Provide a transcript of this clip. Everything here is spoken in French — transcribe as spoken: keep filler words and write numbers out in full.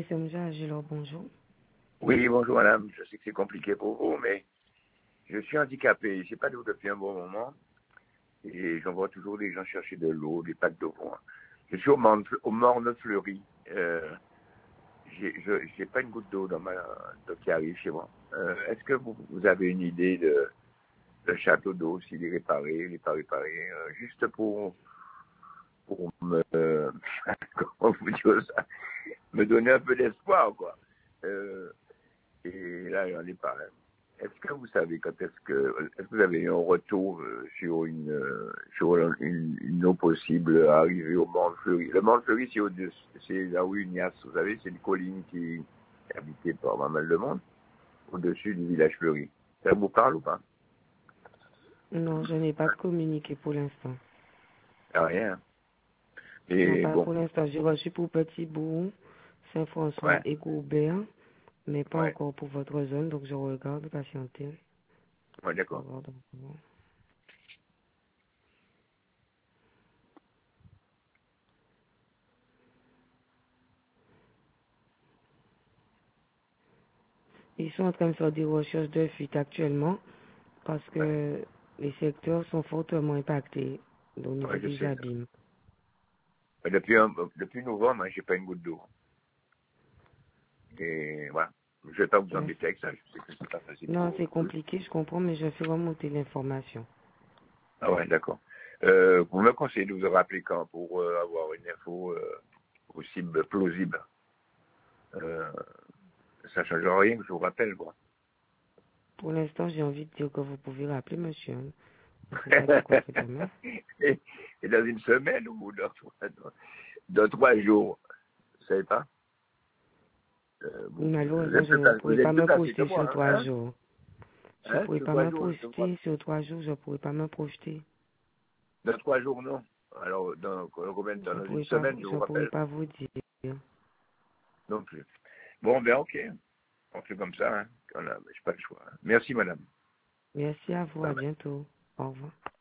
S M J Agilor, bonjour. Oui, bonjour madame. Je sais que c'est compliqué pour vous, mais je suis handicapé. J'ai pas d'eau depuis un bon moment et j'envoie toujours des gens chercher de l'eau, des packs d'eau pour moi. Je suis au Morne, au Morne Fleury. Euh, j'ai je- j'ai pas une goutte d'eau dans ma d'eau qui arrive chez moi. Euh, Est-ce que vous, vous avez une idée de, de château d'eau, s'il est réparé, il n'est pas réparé, euh, juste pour pour me euh, comment vous dire ça, me donner un peu d'espoir quoi. Euh, Et là, j'en ai pas. Est-ce que vous savez quand est-ce que, est-ce que vous avez eu un retour euh, sur une, euh, sur une, une eau possible à arriver au Mont Fleury? Le Mont Fleury, c'est au-dessus, c'est la rue Ignace, vous savez, c'est une colline qui est habitée par pas mal de monde, au-dessus du village Fleury. Ça vous parle ou pas? Non, je n'ai pas communiqué pour l'instant. Ah, rien. Non, Et pas bon, pour l'instant. J'ai reçu pour Petit Bourg, Saint-François ouais, et Goubert, mais pas ouais, encore pour votre zone, donc je regarde, patienter. ouais, Je d'accord. regarde encore. Ils sont en train de faire des recherches de fuite actuellement parce Ouais, que les secteurs sont fortement impactés au niveau ouais, je des sais. abîmes. Mais Depuis, un- depuis novembre, hein, j'ai pas une goutte d'eau. Et voilà. Je vais pas vous Non, embêter avec ça. Je sais que c'est pas facile non, pour c'est vous. compliqué, je comprends, mais je fais remonter l'information. Ah ouais, d'accord. Euh, vous me conseillez de vous rappeler quand pour euh, avoir une info euh, possible, plausible. Euh, ça change rien que je vous rappelle, quoi. Pour l'instant, j'ai envie de dire que vous pouvez rappeler monsieur. Hein. Je ne sais pas c'est quoi c'est demain. et, et dans une semaine ou dans, trois- dans, dans trois jours, vous savez pas euh, vous, vous Malheureusement, êtes je plus ne placé, pourrai vous pas êtes plus me placé que projeter sur moi, trois hein? jours. Je ne Hein, pourrai sur pas trois me jours, je crois. projeter sur trois jours, je ne pourrai pas me projeter. Dans trois jours, non. Alors, dans, combien de Je temps? ne Dans une pourrai pas, semaine, vous- je je vous ne pourrai rappelle. pas vous dire. Non plus. Bon, ben ok. On fait comme ça. Hein. On a, j'ai pas le choix. Merci, madame. Merci à vous, Bye à bye. bientôt. Au revoir.